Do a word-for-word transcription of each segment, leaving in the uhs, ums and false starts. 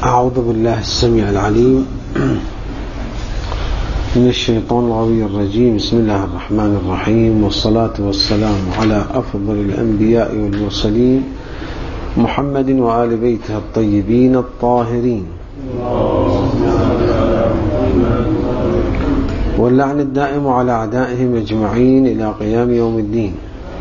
أعوذ بالله السميع العليم من الشيطان الغوي الرجيم. بسم الله الرحمن الرحيم، والصلاة والسلام على أفضل الأنبياء والمرسلين محمد وآل بيته الطيبين الطاهرين، واللعن الدائم على أعدائهم أجمعين إلى قيام يوم الدين.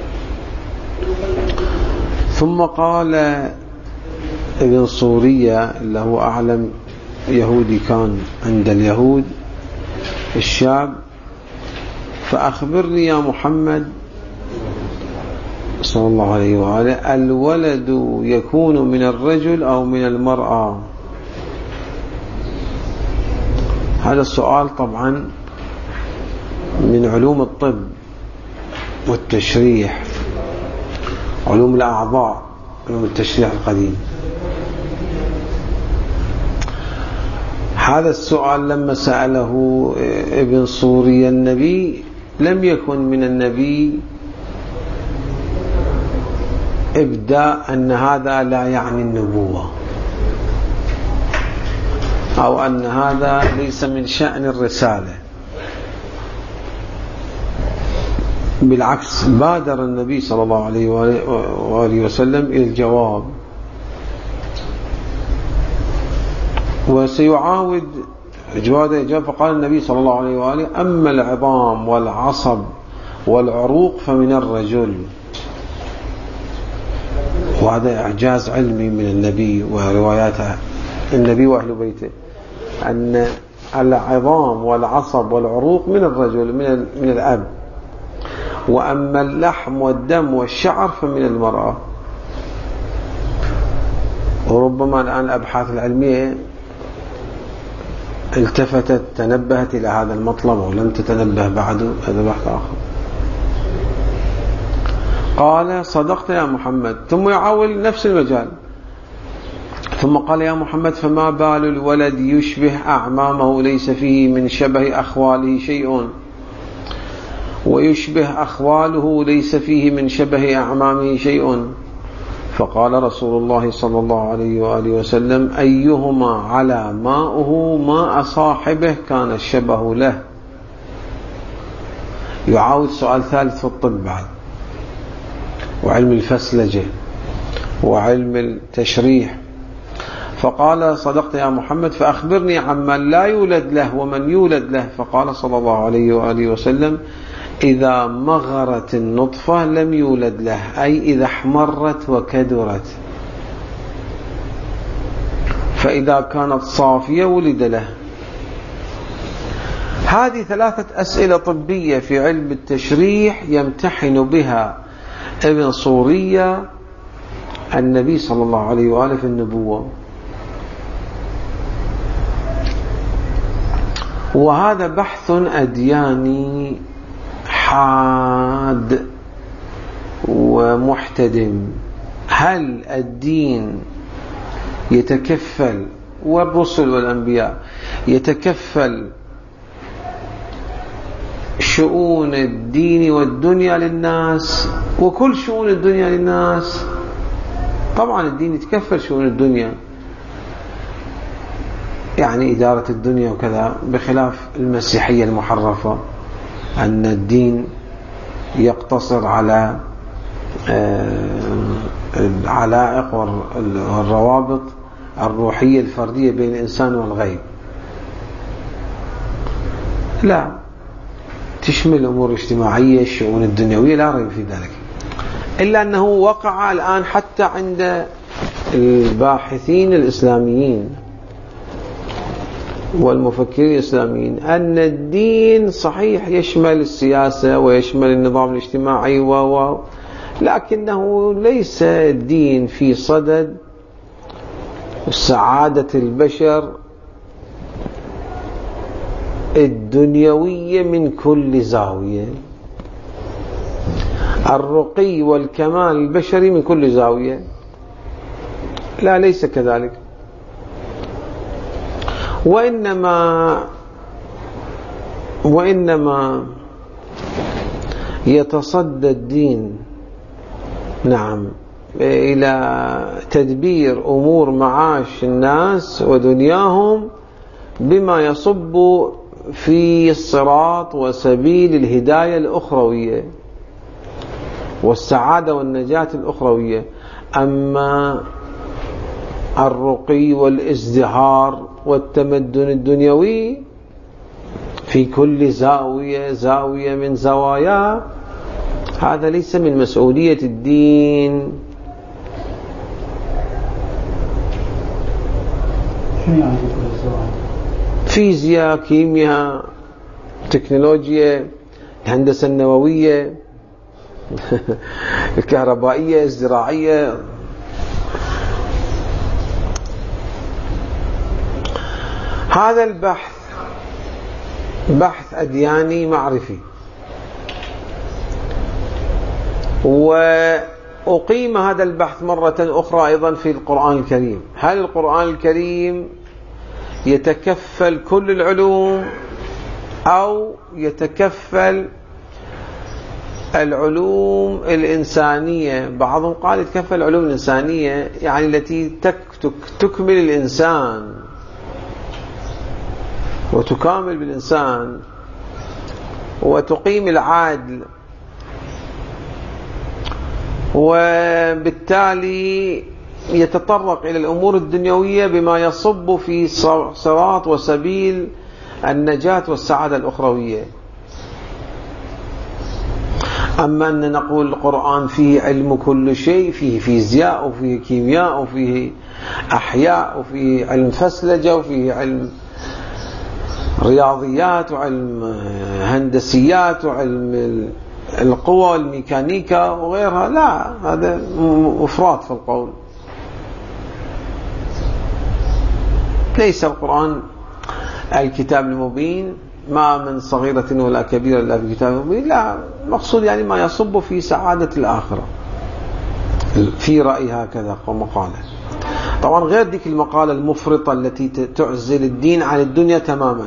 ثم قال ابن صورية اللي هو أعلم يهودي كان عند اليهود الشاب: فأخبرني يا محمد صلى الله عليه وآله، الولد يكون من الرجل أو من المرأة؟ هذا السؤال طبعا من علوم الطب والتشريح، علوم الأعضاء، علوم التشريح القديم. هذا السؤال لما سأله ابن صورية النبي لم يكن من النبي إبداء أن هذا لا يعني النبوة، أو أن هذا ليس من شأن الرسالة. بالعكس، بادر النبي صلى الله عليه وآله وسلم إلى الجواب، وسيعاود جواد إجابة. فقال النبي صلى الله عليه وآله: أما العظام والعصب والعروق فمن الرجل. وهذا إعجاز علمي من النبي وروايات النبي وأهل بيته، أن العظام والعصب والعروق من الرجل، من من الأب، وأما اللحم والدم والشعر فمن المرأة. وربما الآن الأبحاث العلمية التفتت تنبهت إلى هذا المطلب، ولم تتنبه بعد، هذا بحث آخر. قال: صدقت يا محمد. ثم يعاول نفس المجال، ثم قال: يا محمد، فما بال الولد يشبه أعمامه ليس فيه من شبه أخواله شيء، ويشبه أخواله ليس فيه من شبه أعمامه شيء؟ فقال رسول الله صلى الله عليه وآله وسلم: أيهما على ماؤه ماء صاحبه كان الشبه له. يعاود سؤال ثالث في الطب بعد، وعلم الفسلجة وعلم التشريح. فقال: صدقت يا محمد، فأخبرني عمن لا يولد له ومن يولد له. فقال صلى الله عليه وآله وسلم: إذا مغرت النطفة لم يولد له، أي إذا احمرت وكدرت، فإذا كانت صافية ولد له. هذه ثلاثة أسئلة طبية في علم التشريح يمتحن بها ابن صورية النبي صلى الله عليه وآله في النبوة. وهذا بحث أدياني حاد ومحتدم. هل الدين يتكفل، والرسل والأنبياء يتكفل شؤون الدين والدنيا للناس، وكل شؤون الدنيا للناس؟ طبعا الدين يتكفل شؤون الدنيا، يعني إدارة الدنيا وكذا، بخلاف المسيحية المحرفة أن الدين يقتصر على العلائق والروابط الروحية الفردية بين الإنسان والغيب. لا، تشمل الأمور الاجتماعية، الشؤون الدنيوية، لا ريب في ذلك. إلا أنه وقع الآن حتى عند الباحثين الإسلاميين والمفكرين الإسلاميين أن الدين صحيح يشمل السياسة ويشمل النظام الاجتماعي و و لكنه ليس الدين في صدد سعادة البشر الدنيوية من كل زاوية، الرقي والكمال البشري من كل زاوية. لا، ليس كذلك. وإنما وإنما يتصدى الدين، نعم، إلى تدبير أمور معاش الناس ودنياهم بما يصب في الصراط وسبيل الهداية الأخروية والسعادة والنجاة الأخروية. أما الرقي والازدهار والتمدن الدنيوي في كل زاوية زاوية من زوايا، هذا ليس من مسؤولية الدين. فيزياء، كيمياء، تكنولوجيا، الهندسة النووية، الكهربائية، الزراعية. هذا البحث بحث أدياني معرفي، وأقيم هذا البحث مرة أخرى أيضا في القرآن الكريم. هل القرآن الكريم يتكفل كل العلوم أو يتكفل العلوم الإنسانية؟ بعضهم قال يتكفل العلوم الإنسانية، يعني التي تكمل الإنسان وتكامل بالإنسان وتقيم العدل، وبالتالي يتطرق إلى الأمور الدنيوية بما يصب في صراط وسبيل النجاة والسعادة الأخروية. أما أن نقول القرآن فيه علم كل شيء، فيه فيزياء وفيه كيمياء وفيه أحياء وفيه علم فسلجة وفيه علم رياضيات وعلم هندسيات وعلم القوى والميكانيكا وغيرها، لا، هذا مفرط في القول. ليس القرآن الكتاب المبين، ما من صغيرة ولا كبيرة إلا في كتاب مبين، لا، مقصود يعني ما يصب في سعادة الآخرة، في رأي هكذا مقالة. طبعا غير ذيك المقالة المفرطة التي تعزل الدين عن الدنيا تماما.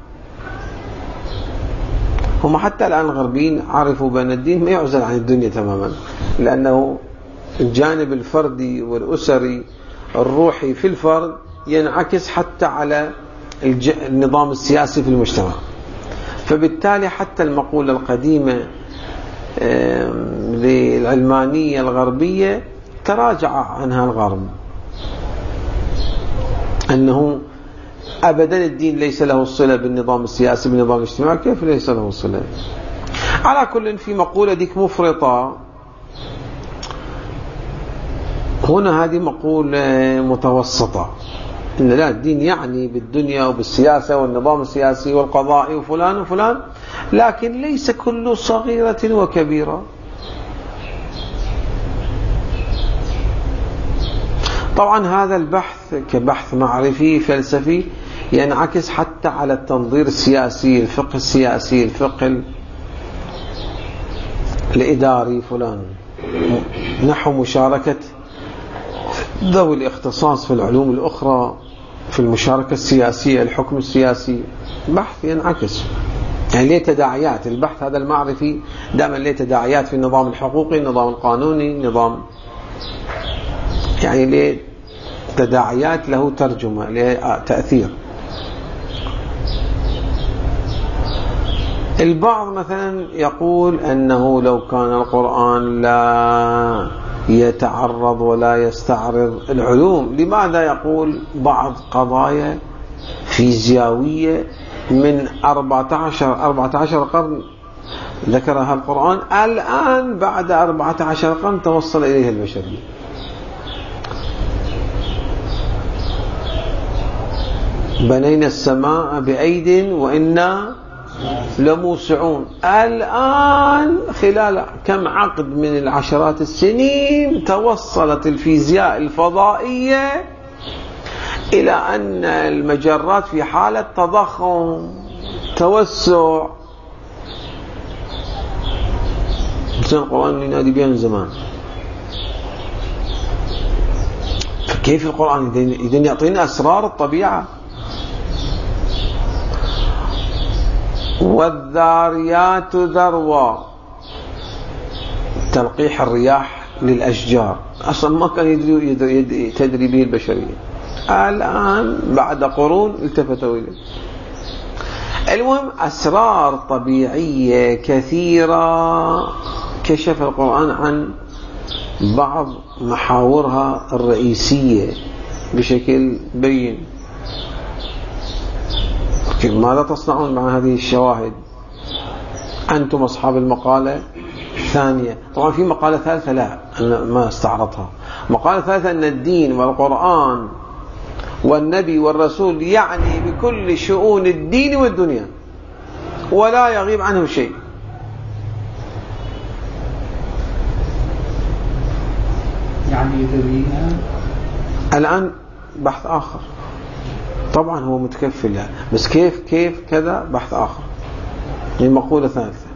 هم حتى الآن الغربيين عرفوا بأن الدين ما يعزل عن الدنيا تماما، لأنه الجانب الفردي والأسري الروحي في الفرد ينعكس حتى على النظام السياسي في المجتمع. فبالتالي حتى المقولة القديمة للعلمانية الغربية تراجع عنها الغرب، أنه أبدا الدين ليس له صلة بالنظام السياسي بالنظام الاجتماعي. كيف ليس له صلة؟ على كل، في مقولة ديك مفرطة هنا، هذه مقولة متوسطة، إن لا، الدين يعني بالدنيا وبالسياسة والنظام السياسي والقضائي وفلان وفلان، لكن ليس كل صغيرة وكبيرة. طبعا هذا البحث كبحث معرفي فلسفي ينعكس حتى على التنظير السياسي، الفقه السياسي، الفقه الإداري فلان، نحو مشاركة ذوي الاختصاص في العلوم الأخرى في المشاركة السياسية، الحكم السياسي. بحث ينعكس، يعني ليه تداعيات البحث هذا المعرفي دائما ليه تداعيات في النظام الحقوقي، النظام القانوني، نظام، يعني ليه تداعيات، له ترجمة، له تأثير. البعض مثلا يقول أنه لو كان القرآن لا يتعرض ولا يستعرض العلوم، لماذا يقول بعض قضايا فيزيائية من أربعة عشر قرن ذكرها القرآن، الآن بعد أربعة عشر قرن توصل إليها البشرية؟ بنينا السماء بأيد وإنا لموسعون. الآن خلال كم عقد من العشرات السنين توصلت الفيزياء الفضائية إلى أن المجرات في حالة تضخم، توسع. القرآن ينادي بها من زمان، فكيف القرآن إذن يعطينا أسرار الطبيعة؟ والذاريات ذروا، تلقيح الرياح للأشجار، أصلا ما كان يدري, يدري تدري به البشرية. الآن بعد قرون التفتوا إليه. المهم أسرار طبيعية كثيرة كشف القرآن عن بعض محاورها الرئيسية بشكل بين. ماذا تصنعون مع هذه الشواهد أنتم أصحاب المقالة الثانية؟ طبعا في مقالة ثالثة لا أنا ما استعرضها. مقالة ثالثة أن الدين والقرآن والنبي والرسول يعني بكل شؤون الدين والدنيا ولا يغيب عنه شيء. يعني يدريها الآن بحث آخر. طبعا هو متكفل يعني. بس كيف كيف كذا بحث آخر. هي مقولة ثالثة.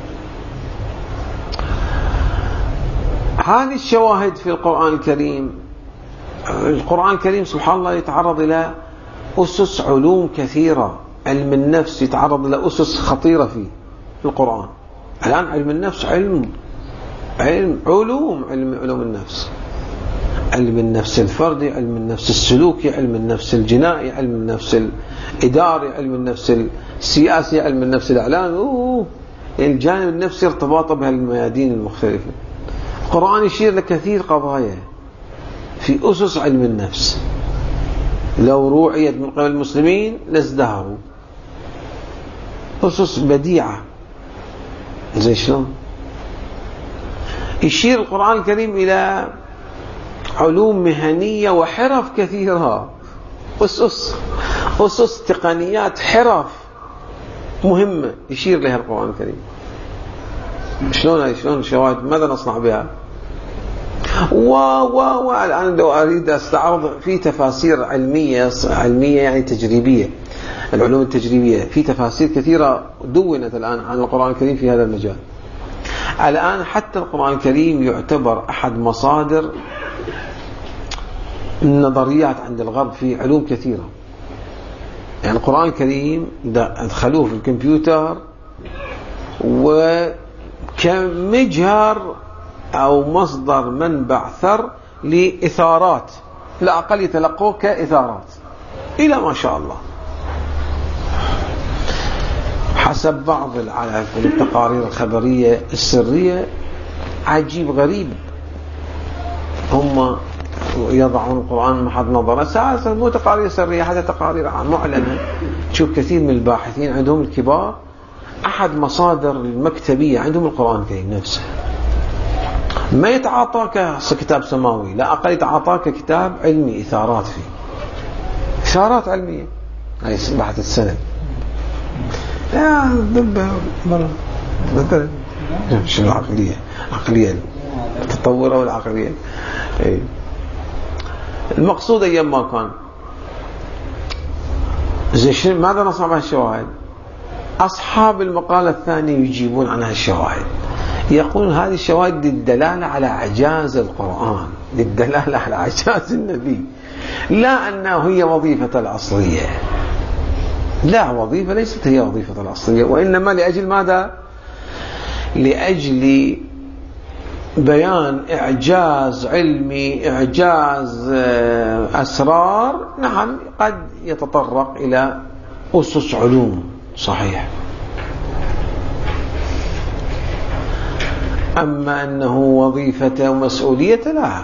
هذه الشواهد في القرآن الكريم. القرآن الكريم سبحان الله يتعرض إلى أسس علوم كثيرة. علم النفس يتعرض إلى أسس خطيرة فيه في القرآن. الآن علم النفس علم علم علوم علم علوم النفس. علم النفس الفردي، علم النفس السلوكي، علم النفس الجنائي، علم النفس الإداري، علم النفس السياسي، علم النفس الإعلامي. أوه. الجانب النفسي ارتباطه بهالميادين المختلفة. القرآن يشير لكثير قضايا في أسس علم النفس لو روعيت من قبل المسلمين لازدهروا. أسس بديعة زي شلون؟ يشير القرآن الكريم إلى علوم مهنية وحرف كثيرة. أسس أسس تقنيات حرف مهمة يشير لها القرآن الكريم. شلون شلون شواهد ماذا نصنع بها؟ و و والآن لو أريد أستعرض في تفاسير علمية علمية يعني تجريبية. العلوم التجريبية في تفاسير كثيرة دونت الآن عن القرآن الكريم في هذا المجال. الآن حتى القرآن الكريم يعتبر أحد مصادر النظريات عند الغرب في علوم كثيرة. يعني القرآن الكريم ادخلوه في الكمبيوتر وكمجهر أو مصدر منبع ثر لإثارات لا أقل يتلقوه كإثارات إلى ما شاء الله. حسب بعض التقارير الخبرية السرية عجيب غريب هم يضعون القرآن محط نظر. أساسا مو تقارير سرية حتى تقارير معلنة. تشوف كثير من الباحثين عندهم الكبار أحد مصادر المكتبية عندهم القرآن الكريم نفسه. ما يتعاطاك كتاب سماوي لا أقل يتعاطاك كتاب علمي إثارات فيه إثارات علمية. هاي بحث السند يا دب مرة مثلا شو العقلية عقلية التطور أو العقلية. أي. المقصود أيام ما كان زي ماذا نصنع بها الشواهد؟ أصحاب المقالة الثانية يجيبون عنها الشواهد. يقولون هذه الشواهد للدلالة على إعجاز القرآن للدلالة على إعجاز النبي لا أنه هي وظيفة الأصلية. لا وظيفة ليست هي وظيفة الأصلية وإنما لأجل ماذا؟ لأجل بيان إعجاز علمي إعجاز أسرار. نعم قد يتطرق إلى أسس علوم صحيح. أما أنه وظيفة ومسؤولية لا.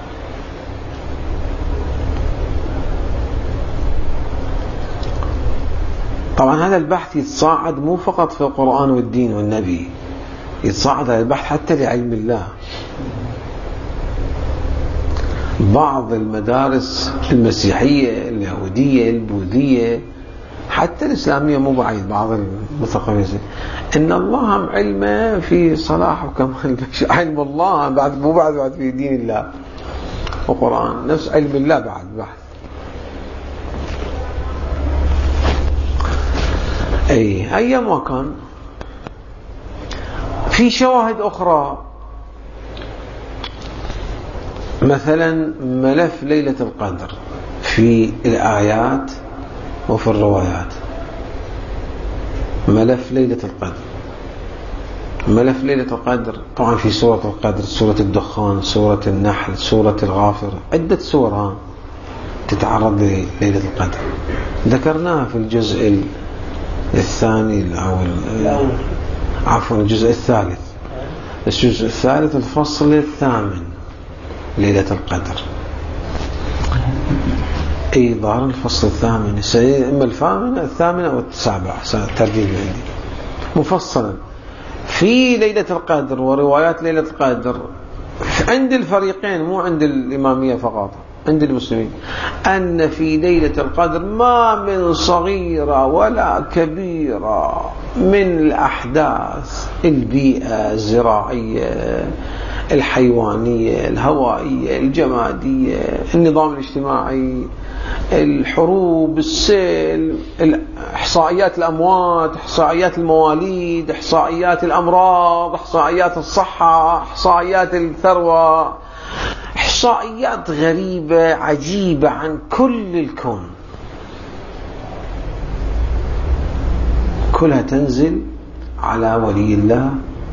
طبعا هذا البحث يتصاعد مو فقط في القرآن والدين والنبي يتصاعد هذا البحث حتى لعلم الله. بعض المدارس المسيحية اليهودية البوذية حتى الإسلامية مو بعيد بعض المثقفين إن الله علمه في صلاح وكمال علم الله بعد مو بعد بعد في دين الله وقرآن نفس علم الله بعد بحث. أي أيام ما كان في شواهد أخرى مثلا ملف ليلة القدر في الآيات وفي الروايات. ملف ليلة القدر ملف ليلة القدر طبعا في سورة القدر، سورة الدخان، سورة النحل، سورة الغافر، عدة سور تتعرض لليلة القدر، ذكرناها في الجزء الثاني أو عفوا الجزء الثالث، الجزء الثالث الفصل الثامن ليلة القدر. اي ظهر الفصل الثامن، اما الثامن الثامن او السابع، الترتيب عندي مفصلا في ليلة القدر وروايات ليلة القدر عند الفريقين، مو عند الإمامية فقط، عند المسلمين، أن في ليلة القدر ما من صغيرة ولا كبيرة من الأحداث، البيئة الزراعية، الحيوانية، الهوائية، الجمادية، النظام الاجتماعي، الحروب، السيل، إحصائيات الأموات، إحصائيات المواليد، إحصائيات الأمراض، إحصائيات الصحة، إحصائيات الثروة، إحصائيات غريبة عجيبة عن كل الكون، كلها تنزل على ولي الله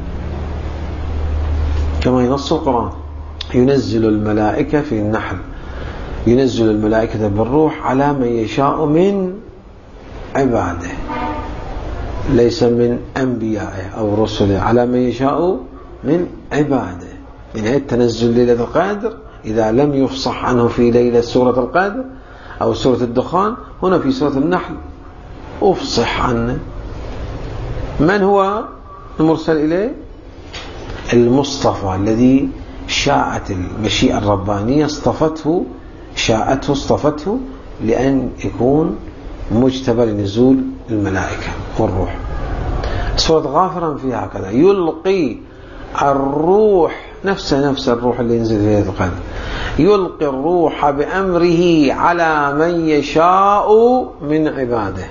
كما ينص القرآن. ينزل الملائكة في النحل، ينزل الملائكة بالروح على من يشاء من عباده، ليس من أنبيائه أو رسله، على من يشاء من عباده. من هذا تنزل ليلة القدر إذا لم يفصح عنه في ليلة سورة القدر أو سورة الدخان، هنا في سورة النحل أفصح عنه. من هو المرسل إليه؟ المصطفى الذي شاءت المشيئة الربانية اصطفته، شاءته اصطفته لأن يكون مجتبى لنزول الملائكة والروح. سورة غافر فيها هكذا، يلقي الروح نفسه نفس الروح اللي ينزل في ليلة القدر، يلقي الروح بأمره على من يشاء من عباده.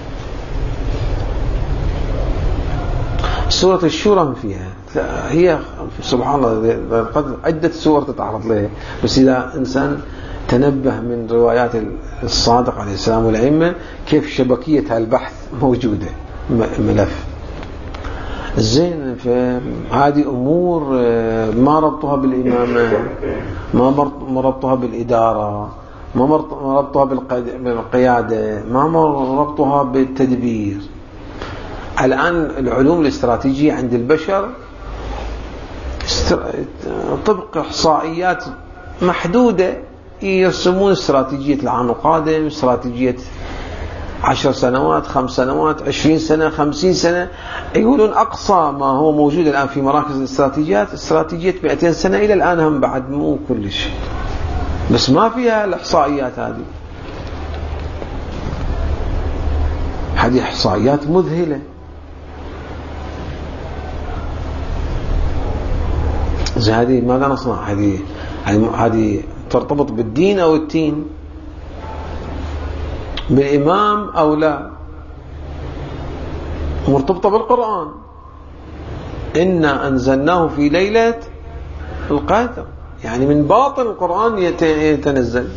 سورة الشورى فيها، هي سبحان الله عدة سور تتعرض له، بس إذا إنسان تنبه من روايات الصادق عليه السلام والأئمة كيف شبكية البحث موجودة ملف زين. هذه أمور ما ربطها بالإمامة، ما ربطها بالإدارة، ما ربطها بالقيادة، ما ربطها بالتدبير. الآن العلوم الاستراتيجية عند البشر طبق إحصائيات محدودة يرسمون استراتيجية العام القادم، استراتيجية عشر سنوات، خمس سنوات، عشرين سنة، خمسين سنة. يقولون أقصى ما هو موجود الآن في مراكز الاستراتيجيات استراتيجية مئتين سنة إلى الآن، هم بعد مو كل شيء، بس ما فيها الإحصائيات هذه. هذه إحصائيات مذهلة. زي هذه ماذا نصنع؟ هذه هذه ترتبط بالدين أو التين، بالإمام أو لا، مرتبطة بالقرآن. إنا أنزلناه في ليلة القدر، يعني من باطن القرآن يتنزل.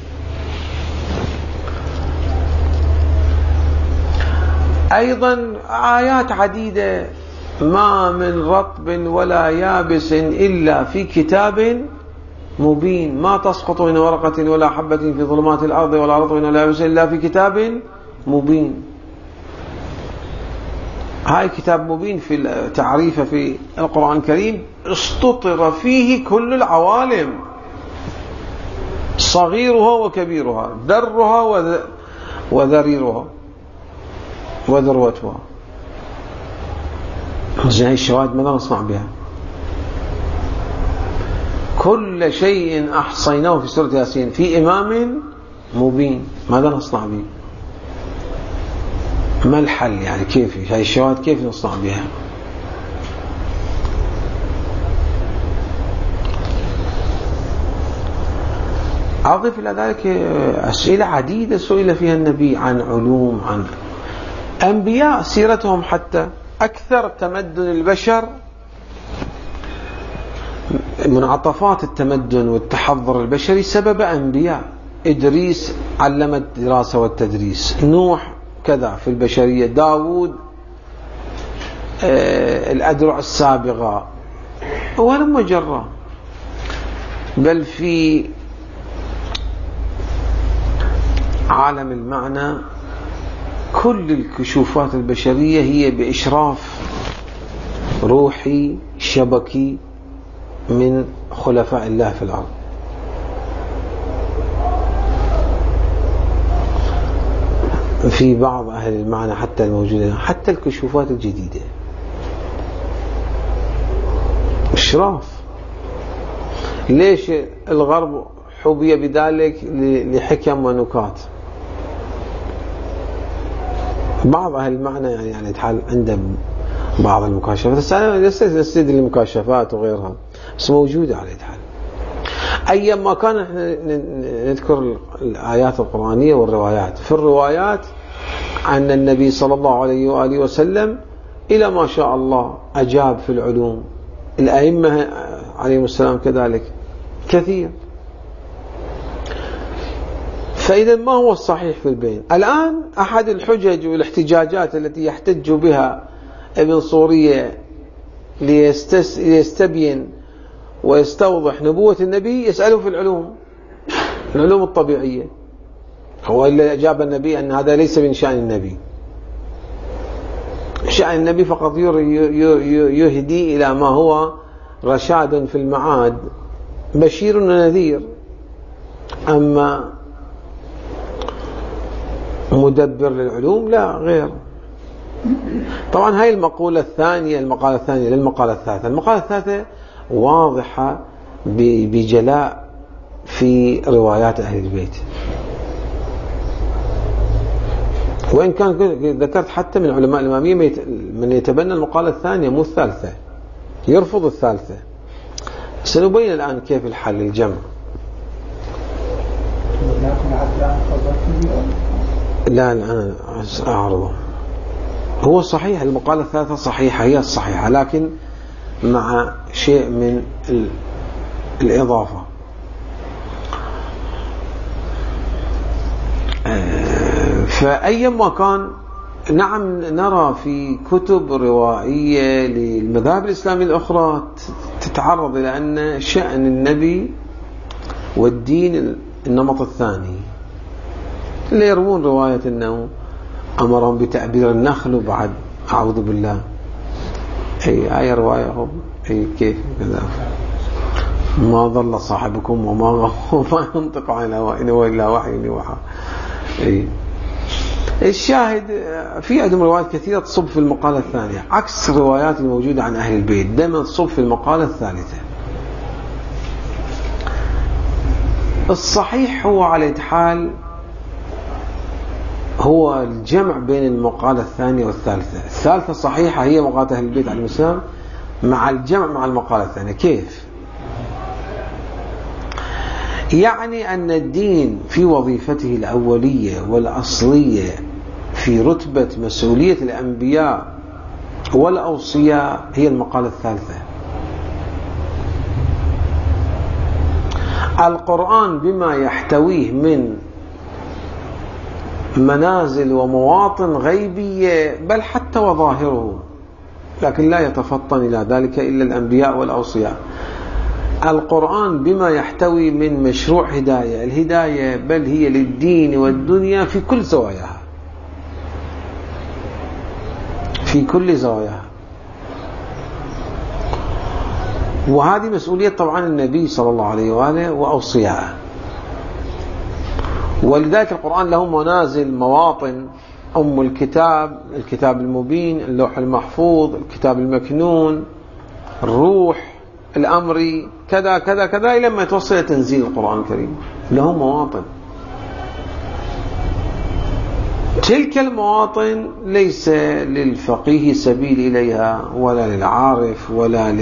أيضا آيات عديدة، ما من رطب ولا يابس إلا في كتاب مبين، ما تسقط من ورقة ولا حبة في ظلمات الأرض ولا رطب ولا يابس إلا في كتاب مبين. هاي كتاب مبين في تعريفه في القرآن الكريم، استطر فيه كل العوالم، صغيرها وكبيرها، درها وذريرها وذروتها. هاي الشواهد ماذا نصنع بها؟ كل شيء أحصيناه في سورة ياسين في إمام مبين، ماذا نصنع به؟ ما الحل؟ يعني كيف هاي الشواهد كيف نصنع بها؟ أضف إلى ذلك أسئلة عديدة سئل فيها النبي عن علوم، عن أنبياء سيرتهم، حتى أكثر تمدن البشر، منعطفات التمدن والتحضر البشري سبب أنبياء. إدريس علم الدراسة والتدريس، نوح كذا في البشرية، داود الأدرع السابغة ولا مجرة، بل في عالم المعنى كل الكشوفات البشرية هي بإشراف روحي شبكي من خلفاء الله في الأرض. في بعض أهل المعنى حتى الموجودة، حتى الكشوفات الجديدة إشراف. ليش الغرب حبي بذلك؟ لحكم ونكات. بعض أهل المعنى يعني يعني تحال عنده بعض المكاشفات، بس أنا لست نستند للمكاشفات وغيرها، بس موجودة على حال. أيما كان احنا نذكر الآيات القرآنية والروايات. في الروايات عن النبي صلى الله عليه وآله وسلم إلى ما شاء الله أجاب في العلوم، الأئمة عليهم السلام كذلك كثير. فإذا ما هو الصحيح في البين؟ الآن أحد الحجج والاحتجاجات التي يحتج بها ابن صورية ليستبين ويستوضح نبوة النبي يسأله في العلوم العلوم الطبيعية. هو اللي أجاب النبي أن هذا ليس من شأن النبي، شأن النبي فقط يهدي إلى ما هو رشاد في المعاد، بشير ونذير، أما مدبر للعلوم لا غير. طبعا هاي المقولة الثانية المقالة الثانية للمقالة الثالثة. المقالة الثالثة واضحة بجلاء في روايات أهل البيت، وإن كان ذكرت حتى من علماء الإمامية من يتبنى المقالة الثانية مو الثالثة، يرفض الثالثة. سنبين الآن كيف الحل الجمع. لا الآن أعرضه. هو صحيح المقالة الثالثة صحيحة، هي الصحيحة، لكن مع شيء من الإضافة. فأيما كان نعم نرى في كتب روائية للمذاهب الإسلامية الأخرى تتعرض إلى أن شأن النبي والدين النمط الثاني، اللي يروون رواية أنه أمرهم بتعبير النخل وبعد أعوذ بالله أي آية رواية أي كيف كذا ما ضل صاحبكم وما وما ينطق عن الهوى إن هو إلا وحي يوحى. أي الشاهد في عندهم روايات كثيرة تصب في المقالة الثانية عكس الروايات الموجودة عن أهل البيت، دائما تصب في المقالة الثالثة. الصحيح هو على حال هو الجمع بين المقالة الثانية والثالثة. الثالثة صحيحة هي مقالة أهل البيت عليهم السلام مع الجمع مع المقالة الثانية. كيف؟ يعني أن الدين في وظيفته الأولية والأصلية في رتبة مسؤولية الأنبياء والأوصياء هي المقالة الثالثة. القرآن بما يحتويه من منازل ومواطن غيبية بل حتى وظاهره، لكن لا يتفطن إلى ذلك إلا الأنبياء والأوصياء. القرآن بما يحتوي من مشروع هداية، الهداية بل هي للدين والدنيا في كل زواياها، في كل زواياها. وهذه مسؤولية طبعا النبي صلى الله عليه وآله وأوصياءه. ولذلك القرآن له منازل مواطن، أم الكتاب، الكتاب المبين، اللوح المحفوظ، الكتاب المكنون، الروح الأمري، كذا كذا كذا إلى ما يتوصل إلى تنزيل القرآن الكريم. له مواطن، تلك المواطن ليس للفقيه سبيل إليها ولا للعارف ولا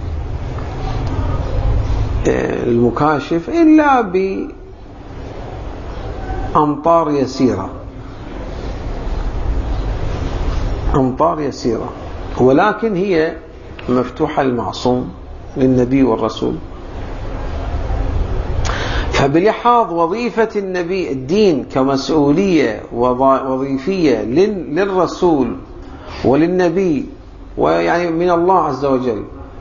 للمكاشف إلا بأمطار يسيرة، أمطار يسيرة، ولكن هي مفتوحة للمعصوم للنبي والرسول. فبلحاظ وظيفة النبي الدين كمسؤولية وظيفية للرسول وللنبي ويعني من الله عز وجل.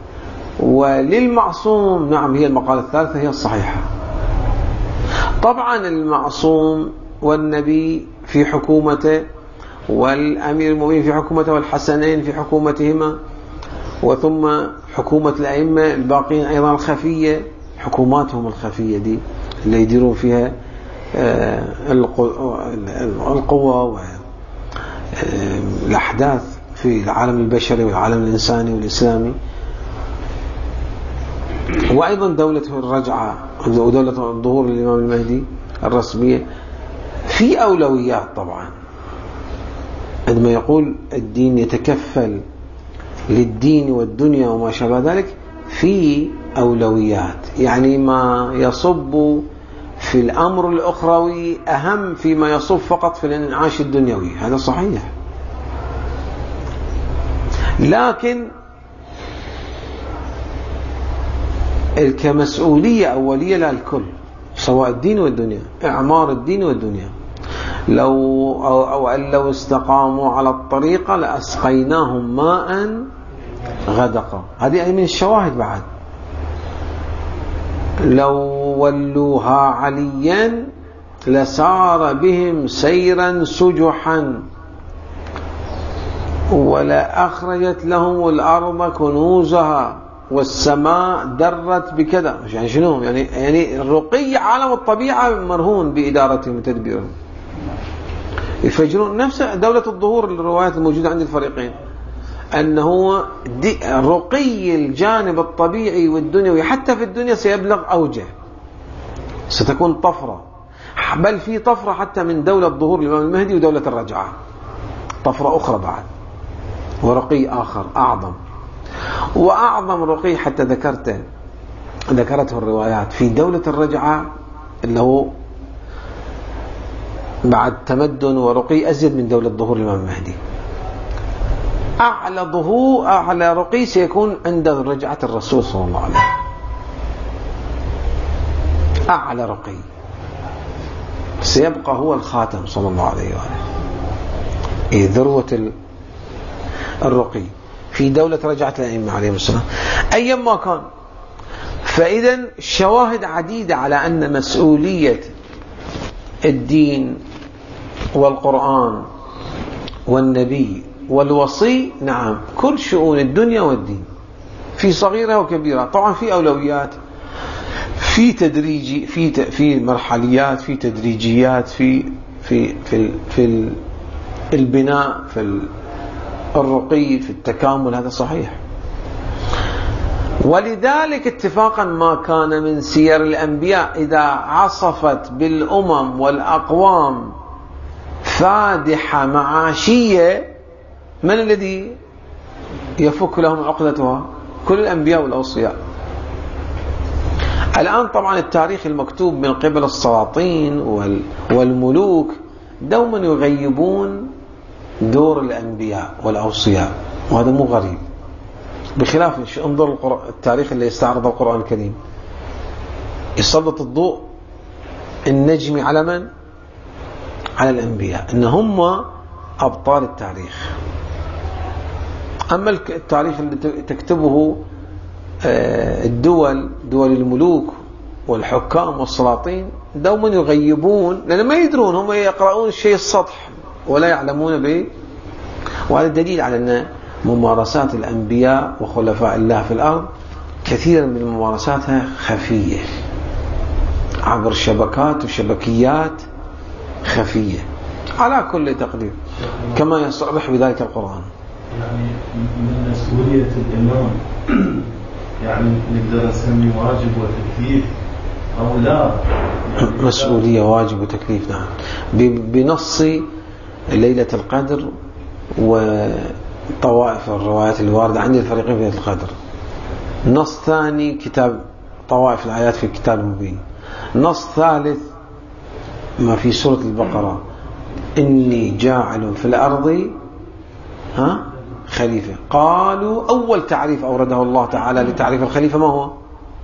وللمعصوم نعم هي المقالة الثالثة هي الصحيحة. طبعا المعصوم والنبي في حكومته، والأمير المؤمنين في حكومته، والحسنين في حكومتهما، وثم حكومة الأئمة الباقين أيضا الخفية، حكوماتهم الخفية دي اللي يديرون فيها القوة والأحداث في العالم البشري والعالم الإنساني والإسلامي. وأيضا دولة الرجعة ودولة ظهور الإمام المهدي الرسمية في أولويات. طبعا عندما يقول الدين يتكفل للدين والدنيا وما شابه ذلك في أولويات، يعني ما يصب في الأمر الأخروي أهم فيما يصب فقط في الانعاش الدنيوي، هذا صحيح. لكن كمسؤولية أولية للكل، سواء الدين والدنيا، إعمار الدين والدنيا. لو أو, أو أن لو استقاموا على الطريقة لأسقيناهم ماء غدقا، هذه من الشواهد. بعد لو ولوها عليا لسار بهم سيرا سجحا ولا أخرجت لهم الأرض كنوزها والسماء درت بكذا. يعني شنو؟ يعني يعني الرقي عالم الطبيعة مرهون بإدارتهم وتدبيرهم. يفجرون نفس دولة الظهور. الروايات الموجودة عند الفريقين أنه رقي الجانب الطبيعي والدنيوي حتى في الدنيا سيبلغ أوجه، ستكون طفرة، بل في طفرة حتى من دولة ظهور الإمام المهدي ودولة الرجعة، طفرة أخرى بعد، ورقي آخر أعظم. وأعظم رقي حتى ذكرته ذكرته الروايات في دولة الرجعة اللي هو بعد تمدن ورقي أزيد من دولة ظهور الإمام المهدي. أعلى ظهور أعلى رقي سيكون عند رجعة الرسول صلى الله عليه وسلم، أعلى رقي سيبقى هو الخاتم صلى الله عليه وآله، إيه ذروة الرقي في دولة رجعة الأئمة عليهم السلام أيام ما كان. فإذا شواهد عديدة على أن مسؤولية الدين والقرآن والنبي والوصي نعم كل شؤون الدنيا والدين في صغيرة وكبيرة. طبعا في أولويات، في تدريجي، في في مرحليات، في تدريجيات، في في في في البناء، في الرقي، في التكامل، هذا صحيح. ولذلك اتفاقا ما كان من سير الأنبياء إذا عصفت بالأمم والأقوام فادحة معاشية، من الذي يفك لهم عقدتها؟ كل الأنبياء والأوصياء. الآن طبعا التاريخ المكتوب من قبل السلاطين والملوك دوما يغيبون دور الأنبياء والأوصياء، وهذا مو غريب، بخلاف انظر التاريخ اللي يستعرض القرآن الكريم، يسلط الضوء النجمي على من؟ على الأنبياء، إن هم أبطال التاريخ. أما التاريخ اللي تكتبه الدول، دول الملوك والحكام والسلاطين، دوما يغيبون، لأن ما يدرون، هم يقرؤون الشيء السطح ولا يعلمون به. وهذا دليل على أن ممارسات الأنبياء وخلفاء الله في الأرض كثيرا من ممارساتها خفية عبر شبكات وشبكيات خفية على كل تقدير، كما يصرح بذلك القرآن. يعني من مسؤولية الإمام يعني نقدر نسمي واجب وتكليف أو لا؟ يعني مسؤولية واجب وتكليف، نعم، بنص ليلة القدر وطوائف الروايات الواردة عند الفريقين في ليلة القدر. نص ثاني كتاب طوائف الآيات في كتاب المبين. نص ثالث ما في سورة البقرة، إني جاعل في الأرض ها خليفة. قالوا أول تعريف أورده الله تعالى لتعريف الخليفة ما هو؟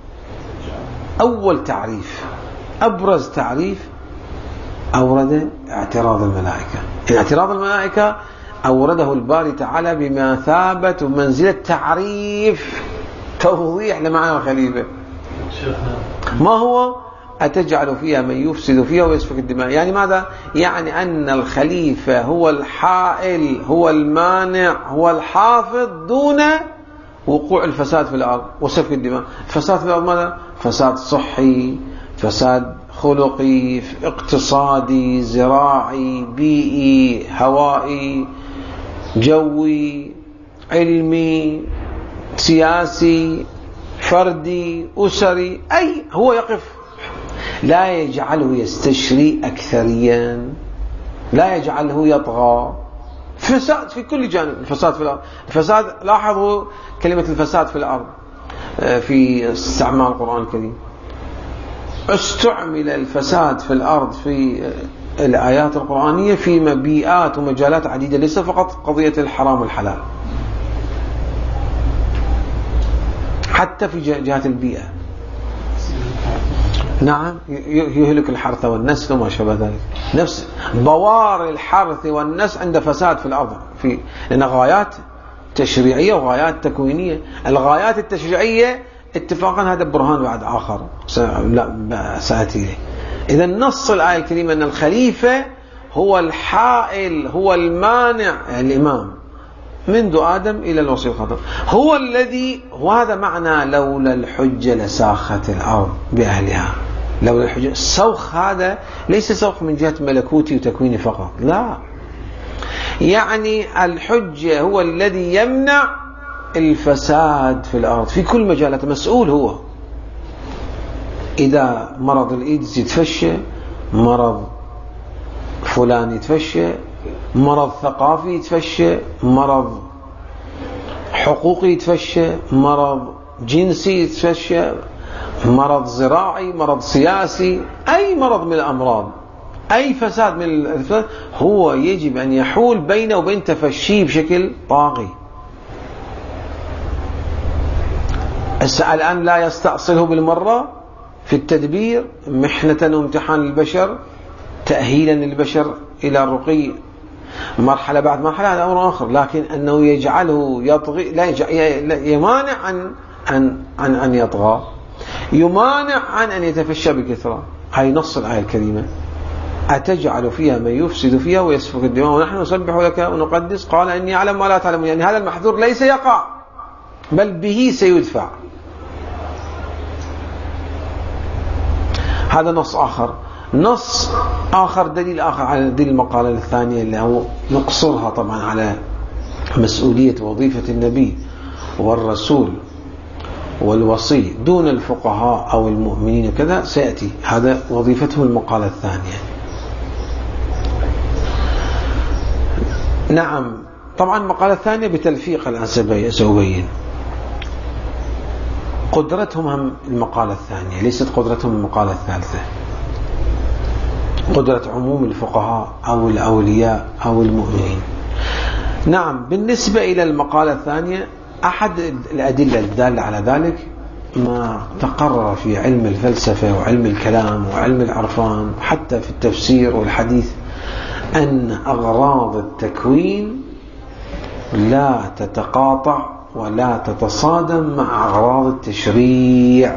أول تعريف، أبرز تعريف أورد اعتراض الملائكة. اعتراض الملائكة أورده الباري تعالى بمثابة ومنزلة تعريف توضيح لمعنى الخليفة. ما هو؟ أتجعل فيها من يفسد فيها ويسفك الدماء. يعني ماذا؟ يعني أن الخليفة هو الحائل، هو المانع، هو الحافظ دون وقوع الفساد في الأرض وسفك الدماء. الفساد في الأرض ماذا؟ فساد صحي، فساد خلقي، اقتصادي، زراعي، بيئي، هوائي، جوي، علمي، سياسي، فردي، أسري، أي هو يقف، لا يجعله يستشري أكثريا، لا يجعله يطغى. فساد في كل جانب، الفساد في الأرض. الفساد، لاحظوا كلمة الفساد في الأرض في استعمال القرآن الكريم، استعمل الفساد في الأرض في الآيات القرآنية في مبيئات ومجالات عديدة، ليس فقط قضية الحرام والحلال، حتى في جهات البيئة. نعم، يهلك الحرث والنسل وما شابه ذلك. نفس بوار الحرث والنسل عند فساد في الأرض، في لأن غايات تشريعية وغايات تكوينية. الغايات التشريعية اتفاقا هذا برهان بعد آخر لا سأتي له. إذا نص الآية الكريمة أن الخليفة هو الحائل، هو المانع، الإمام منذ آدم إلى الوصي الخاتم، هو الذي، وهذا معنى لولا الحجة لساخت الأرض بأهلها. لولا الحجة، السوخ هذا ليس سوخ من جهة ملكوتي وتكويني فقط، لا، يعني الحجة هو الذي يمنع الفساد في الأرض في كل مجالات، مسؤول هو. إذا مرض الإيدز يتفشى، مرض فلان يتفشى، مرض ثقافي يتفشى، مرض حقوقي يتفشى، مرض جنسي يتفشى، مرض زراعي، مرض سياسي، أي مرض من الأمراض، أي فساد من الفساد، هو يجب أن يحول بينه وبين تفشيه بشكل طاغي. الآن لا يستأصله بالمرة في التدبير، محنة وامتحان للبشر، تأهيلا للبشر إلى الرقي مرحلة بعد مرحلة، هذا أمر آخر. لكن أنه يجعله يطغي، لا يمانع عن عن عن أن يطغى، يمانع عن أن يتفشى بكثرة. هاي نص الآية الكريمة: أتجعل فيها من يفسد فيها ويسفك الدماء ونحن نسبح لك ونقدس، قال إني أعلم ما لا تعلمون. يعني هذا المحذور ليس يقع، بل به سيدفع. هذا نص آخر. نص آخر، دليل آخر على دليل المقالة الثانية، اللي هو نقصرها طبعا على مسؤولية وظيفة النبي والرسول والوصي دون الفقهاء أو المؤمنين كذا، سيأتي هذا وظيفته المقالة الثانية. نعم، طبعا المقالة الثانية بتلفيق الآن سأبين قدرتهم هم المقالة الثانية، ليست قدرتهم المقالة الثالثة، قدرة عموم الفقهاء أو الأولياء أو المؤمنين. نعم، بالنسبة إلى المقالة الثانية، أحد الأدلة الدالة على ذلك ما تقرر في علم الفلسفة وعلم الكلام وعلم العرفان، حتى في التفسير والحديث، أن أغراض التكوين لا تتقاطع ولا تتصادم مع أغراض التشريع.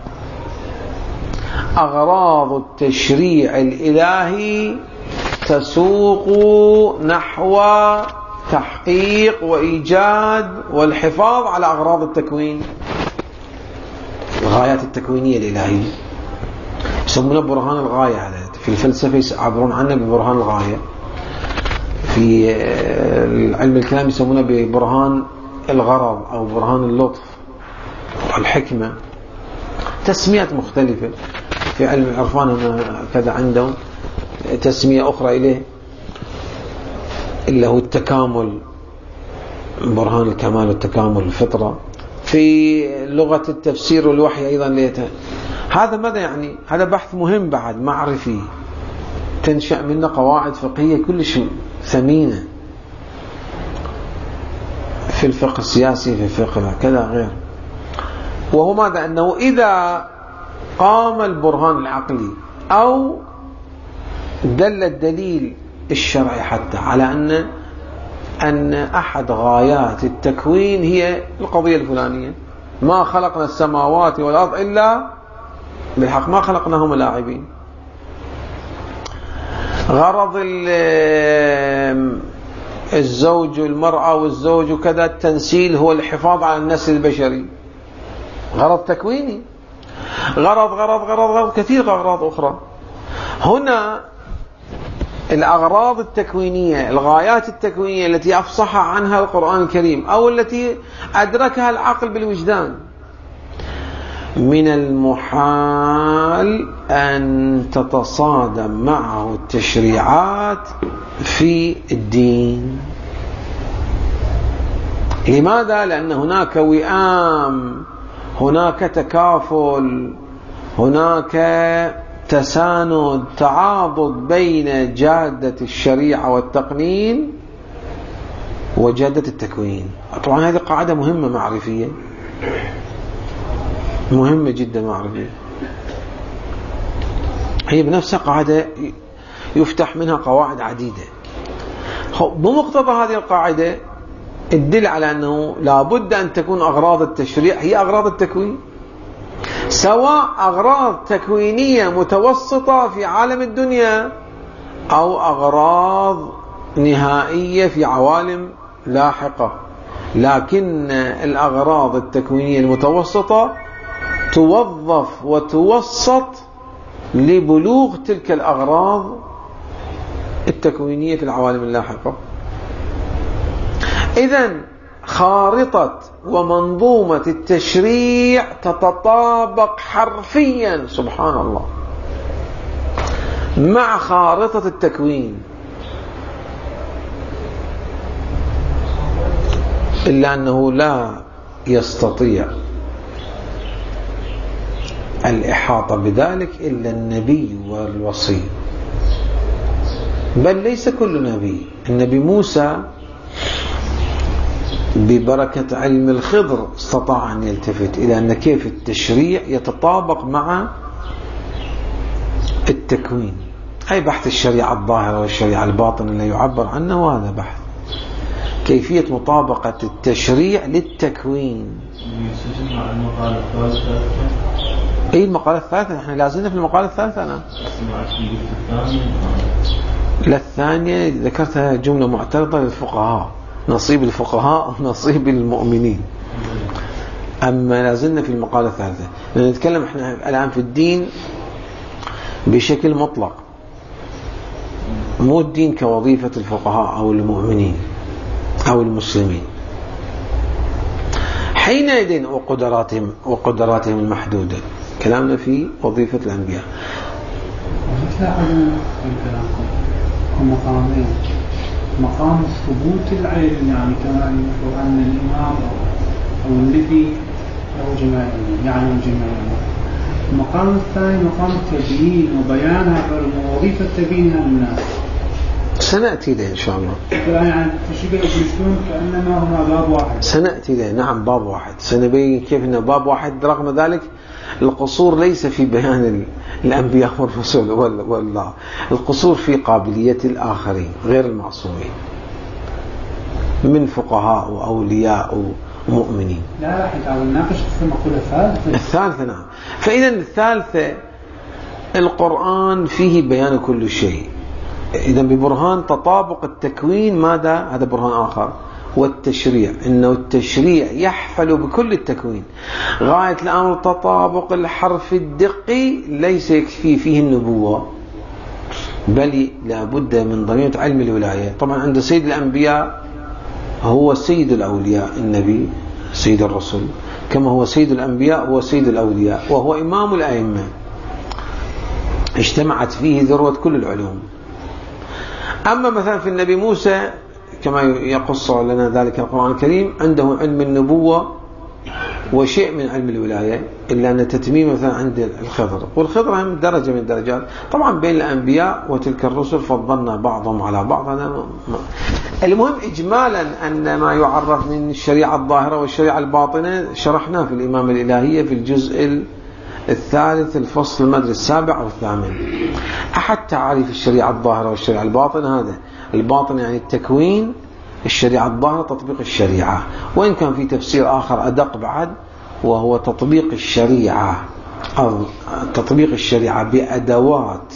أغراض التشريع الإلهي تسوق نحو تحقيق وإيجاد والحفاظ على أغراض التكوين، الغايات التكوينية الإلهية، يسمونه برهان الغاية. هذا في الفلسفة يعبرون عنه ببرهان الغاية، في علم الكلام يسمونه ببرهان الغرض أو برهان اللطف والحكمة، تسميات مختلفة. في علم العرفان كذا عندهم تسمية أخرى إليه، اللي هو التكامل، برهان الكمال والتكامل الفطرة. في لغة التفسير والوحي أيضا ليته. هذا ماذا يعني؟ هذا بحث مهم بعد، معرفي، تنشأ منه قواعد فقهية كلش ثمينة في الفقه السياسي، في الفقه كذا غير. وهو ماذا؟ أنه إذا قام البرهان العقلي أو دل الدليل الشرعي حتى على أن أن أحد غايات التكوين هي القضية الفلانية، ما خلقنا السماوات والأرض إلا بالحق، ما خلقناهم لاعبين. غرض الزوج والمرأة والزوج وكذا التنسيل هو الحفاظ على النسل البشري، غرض تكويني. غرض غرض غرض غرض كثير أغراض أخرى. هنا الأغراض التكوينية، الغايات التكوينية التي أفصح عنها القرآن الكريم أو التي أدركها العقل بالوجدان، من المحال أن تتصادم معه التشريعات في الدين. لماذا؟ لأن هناك وئام، هناك تكافل، هناك تساند، تعاضد بين جادة الشريعة والتقنين وجادة التكوين. طبعا هذه قاعدة مهمة معرفية، مهمة جدا معرفية، هي بنفسها قاعدة يفتح منها قواعد عديدة. بمقتضى هذه القاعدة الدل على أنه لابد أن تكون أغراض التشريع هي أغراض التكوين، سواء أغراض تكوينية متوسطة في عالم الدنيا أو أغراض نهائية في عوالم لاحقة. لكن الأغراض التكوينية المتوسطة توظف وتوسط لبلوغ تلك الأغراض التكوينية في العوالم اللاحقة. إذن خارطة ومنظومة التشريع تتطابق حرفيا سبحان الله مع خارطة التكوين، إلا أنه لا يستطيع الإحاطة بذلك إلا النبي والوصي، بل ليس كل نبي. النبي موسى ببركة علم الخضر استطاع أن يلتفت إلى أن كيف التشريع يتطابق مع التكوين، أي بحث الشريعة الظاهرة والشريعة الباطنة اللي يعبر عنه، وهذا بحث كيفية مطابقة التشريع للتكوين. أي المقالة الثالثة، نحن لازلنا في المقالة الثالثة. أنا لا الثانية ذكرتها جملة معترضة للفقهاء، نصيب الفقهاء ونصيب المؤمنين. أما لازلنا في المقالة الثالثة، نتكلم احنا الآن في الدين بشكل مطلق، مو الدين كوظيفة الفقهاء أو المؤمنين أو المسلمين حينئذ وقدراتهم وقدراتهم المحدودة. كلامنا في وظيفة الأنبياء. وتلاحظوا في كلامكم مقامين، مقام ثبوت العلم، يعني كما يقول أن الإمام أو النبي له جميع العلم، يعني جميع العلم. المقام الثاني مقام التبيين وبيانها، وظيفة تبيينها للناس سنأتي له إن شاء الله. يعني تشبه يقولون كأنما هنا باب واحد. سنأتي له، نعم باب واحد، سنبين كيف أنه باب واحد. رغم ذلك القصور ليس في بيان الأنبياء والرسل والله، القصور في قابلية الآخرين غير المعصومين من فقهاء وأولياء ومؤمنين. لا لا حتى نناقش في المقولة الثالثة. الثالثة نعم. فإذا الثالثة القرآن فيه بيان كل شيء. إذا ببرهان تطابق التكوين ماذا؟ هذا برهان آخر. والتشريع، إنه التشريع يحفل بكل التكوين. غاية الأمر تطابق الحرف الدقي ليس يكفي فيه النبوة، بل لا بد من ضميمة علم الولاية. طبعا عند سيد الأنبياء هو سيد الأولياء، النبي سيد الرسل، كما هو سيد الأنبياء هو سيد الأولياء، وهو إمام الأئمة، اجتمعت فيه ذروة كل العلوم. أما مثلا في النبي موسى كما يقص لنا ذلك القرآن الكريم، عنده علم النبوة وشيء من علم الولاية، إلا أن تتميم مثلا عند الخضر، والخضر هم درجة من الدرجات. طبعا بين الأنبياء وتلك الرسل فضلنا بعضهم على بعض. هذا المهم إجمالا أن ما يعرف من الشريعة الظاهرة والشريعة الباطنة شرحناه في الإمام الإلهية في الجزء الثالث الفصل المدري السابع أو الثامن. أحد تعاريف الشريعة الظاهرة والشريعة الباطنة هذا. الباطن يعني التكوين، الشريعة الظاهرة تطبيق الشريعة، وإن كان في تفسير آخر أدق بعد، وهو تطبيق الشريعة أو تطبيق الشريعة بأدوات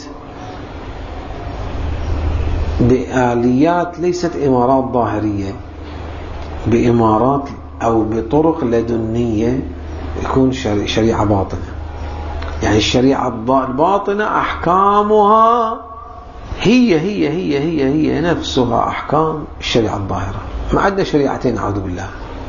بآليات ليست إمارات ظاهرية، بإمارات أو بطرق لدنية يكون شريعة باطنة. يعني الشريعة الباطنة أحكامها هي هي هي هي هي نفسها أحكام الشريعة الظاهرة. ما عندنا شريعتين أعوذ بالله.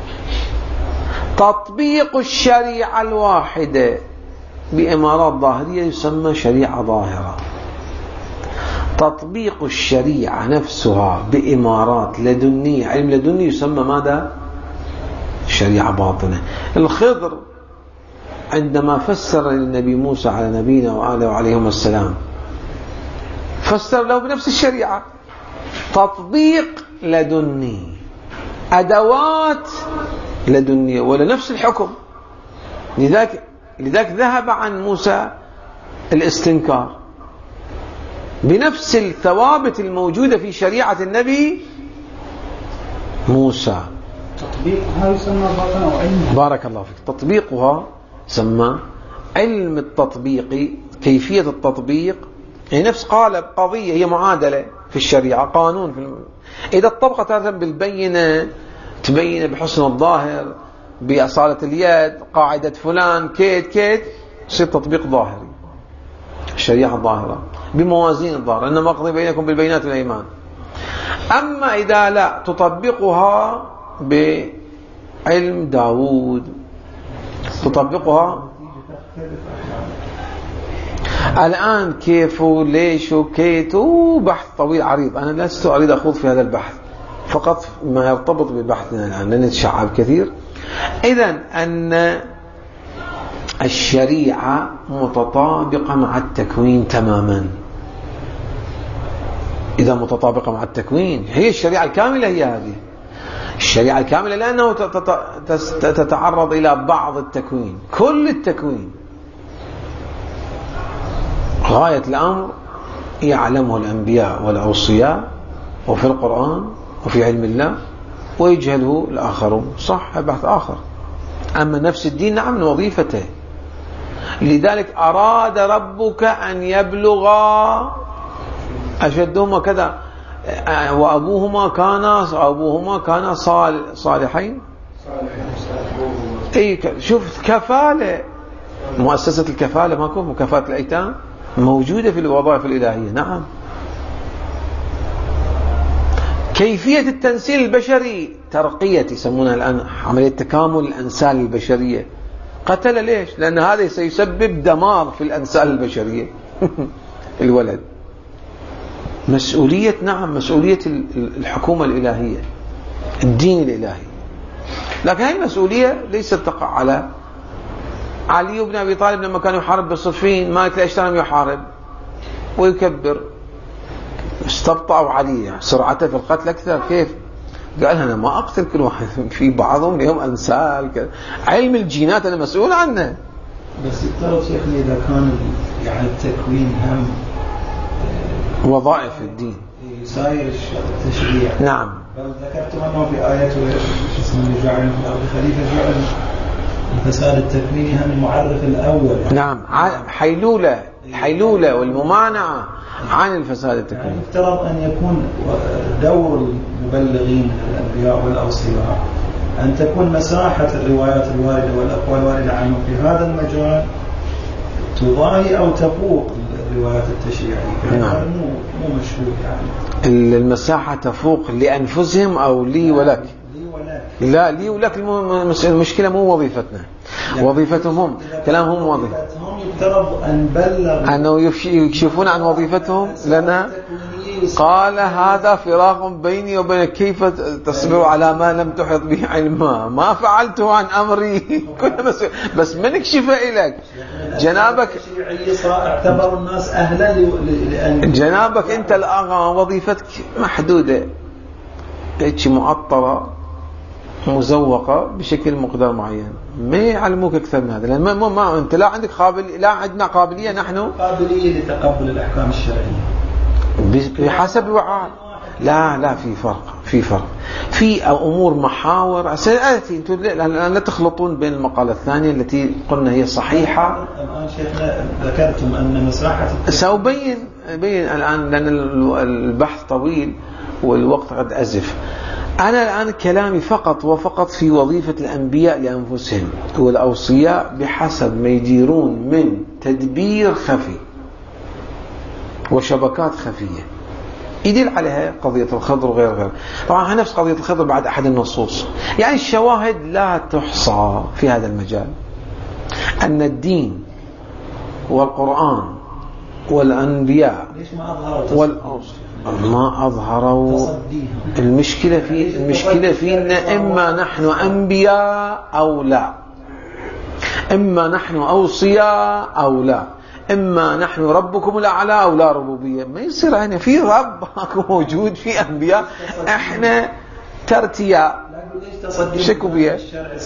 تطبيق الشريعة الواحدة بإمارات ظاهرية يسمى شريعة ظاهرة. تطبيق الشريعة نفسها بإمارات لدنية، علم لدني، يسمى ماذا؟ شريعة باطنة. الخضر عندما فسر للنبي موسى على نبينا وآله وعليهم السلام فسر له بنفس الشريعة، تطبيق لدني، أدوات لدنية ولا نفس الحكم. لذلك لذلك ذهب عن موسى الاستنكار بنفس الثوابت الموجودة في شريعة النبي موسى. تطبيقها يسمى باطن أو علم. بارك الله فيك. تطبيقها سمى علم التطبيق، كيفية التطبيق. هي نفس قالب قضية، هي معادلة في الشريعة، قانون في الم... إذا طبقت هذا بالبينة تبين بحسن الظاهر، بأصالة اليد، قاعدة فلان، كيت كيت، يصير تطبيق ظاهري. الشريعة الظاهرة بموازين الظاهرة، إنما أقضي بينكم بالبينات والأيمان. أما إذا لا تطبقها بعلم داود، تطبقها الآن كيف وليش وكيت وبحث طويل عريض. أنا لست أريد أخوض في هذا البحث، فقط ما يرتبط ببحثنا الآن لن نتشعب كثير. إذن أن الشريعة متطابقة مع التكوين تماما. إذا متطابقة مع التكوين هي الشريعة الكاملة، هي هذه الشريعة الكاملة، لأنه تتعرض إلى بعض التكوين، كل التكوين غاية الأمر يعلمه الأنبياء والأوصياء وفي القرآن وفي علم الله، ويجهله الآخرون. صح، بحث آخر. أما نفس الدين نعم وظيفته. لذلك أراد ربك أن يبلغ أشدهما كذا وأبوهما كانا أبوهما كانا صالحين. أي شوف كفالة، مؤسسة الكفالة ماكو، مكافأة الأيتام موجودة في الوظائف الإلهية. نعم. كيفية التنسيل البشري ترقية يسمونها الآن، عملية تكامل الأنسال البشرية. قتل ليش؟ لأن هذا سيسبب دمار في الأنسال البشرية. الولد مسؤولية، نعم مسؤولية الحكومة الإلهية، الدين الإلهي. لكن هذه المسؤولية ليست تقع على علي بن أبي طالب. لما كان يحارب بالصفين ما ليش كان يحارب ويكبر، استبطأوا علي سرعته في القتل أكثر. كيف؟ قال أنا ما أقتل كل واحد، في بعضهم لهم أنسال كذا. علم الجينات أنا مسؤول عنه. بس يفترض شيخنا إذا كان يعني التكوين هم وظائف الدين يساير التشريع. نعم. بل ذكرتم أنه في آياته اسمه جعل خليفة، جعل الفساد التكويني هم المعرف الأول. نعم، حيلولة الحيلولة والممانعة عن الفساد التكويني. يعني يفترض أن يكون دور المبلغين الأنبياء والأوصياء أن تكون مساحة الروايات الواردة والأقوال الواردة عنه في هذا المجال تضاهي أو تفوق الروايات التشريعية. نعم. مو مو مشهور يعني. المساحة تفوق لأنفسهم أو لي ولك؟ لي ولك. لا، لي ولك. المشكلة مو وظيفتنا، يعني وظيفتهم هم، كلامهم وظيفتهم. يفترض أن بلغ أنه يكشفون عن وظيفتهم لنا. قال هذا فراق بيني وبينك، كيف تصبر على ما لم تحط به علما؟ ما فعلته عن أمري. بس من اكشف إليك جنابك، اعتبر الناس أهلا لأن جنابك أنت الآن وظيفتك محدودة، هيك معطرة مزوقة بشكل مقدار معين، ما يعلموك أكثر من هذا، لأن ما, ما أنت لا عندك قابل، لا عندنا قابلية نحن قابلية لتقبل الأحكام الشرعية بحسب وعاء. لا لا في فرق في فرق في أمور محاور. سيأتي أنتم لا تخلطون بين المقالة الثانية التي قلنا هي صحيحة. الآن شيخنا ذكرتم أن مساحة سأبين بين الآن لأن البحث طويل والوقت قد أزف. أنا الآن كلامي فقط وفقط في وظيفة الأنبياء لأنفسهم والأوصياء بحسب ما يديرون من تدبير خفي وشبكات خفية يدل عليها قضية الخضر وغير غير. طبعا نفس قضية الخضر بعد أحد النصوص. يعني الشواهد لا تحصى في هذا المجال أن الدين والقرآن والأنبياء والأوصياء ما أظهروا. المشكلة في المشكلة فينا إما نحن أنبياء أو لا، إما نحن أوصياء أو لا، إما نحن ربكم الأعلى أو لا ربوبية. ما يصير يعني في رب موجود في أنبياء إحنا ترتيا شكو بيه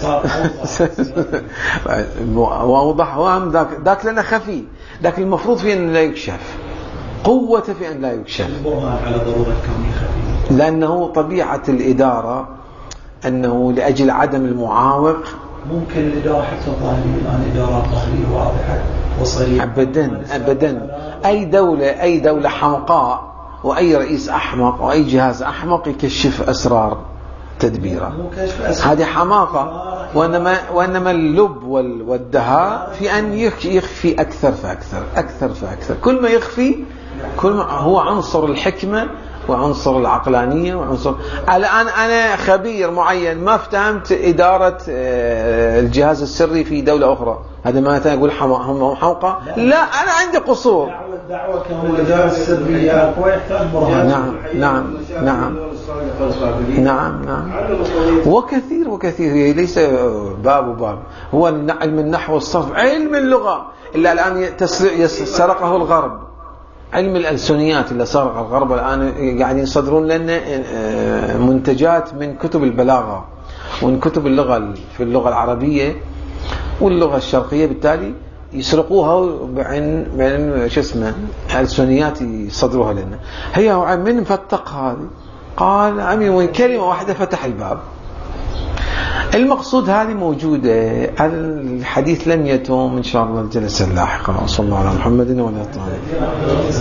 واوضح وهم ذاك ذاك لنا خفي، لكن المفروض في أن لا يكشف، قوة في أن لا يكشف، على ضرورة كونه خفي، لأنه طبيعة الإدارة أنه لأجل عدم المعاوق ممكن الإدارة حتى الظاهرية الآن إدارات ظاهرية واضحة وصريحة أبدا أبدا. أي دولة أي دولة حمقاء وأي رئيس أحمق وأي جهاز أحمق يكشف أسرار تدبيره، هذه حماقة. وإنما, وإنما اللب والدهاء في أن يخفي أكثر فأكثر أكثر فأكثر. كل ما يخفي كل ما هو عنصر الحكمة وعنصر العقلانية وعنصر. الآن أنا خبير معين ما فهمت إدارة الجهاز السري في دولة أخرى، هذا ما أقول هم حمقى؟ لا، أنا عندي قصور. دعوة كون الإدارة السرية ويحتاج برهان. نعم نعم نعم نعم نعم وكثير وكثير. هي ليس باب وباب، هو علم النحو والصرف، علم اللغة إلا الآن سرقه الغرب. علم الألسنيات اللي سرق الغرب الآن قاعدين يصدرون لنا منتجات من كتب البلاغة ومن كتب اللغة في اللغة العربية واللغة الشرقية، بالتالي يسرقوها بعين من شو اسمه ألسنيات يصدروها لنا. هي من فتق هذه قال عمي وين كلمة واحدة فتح الباب. المقصود هذه موجودة. الحديث لن يتم إن شاء الله الجلسة اللاحقة. صلى الله على محمد وعلى آله.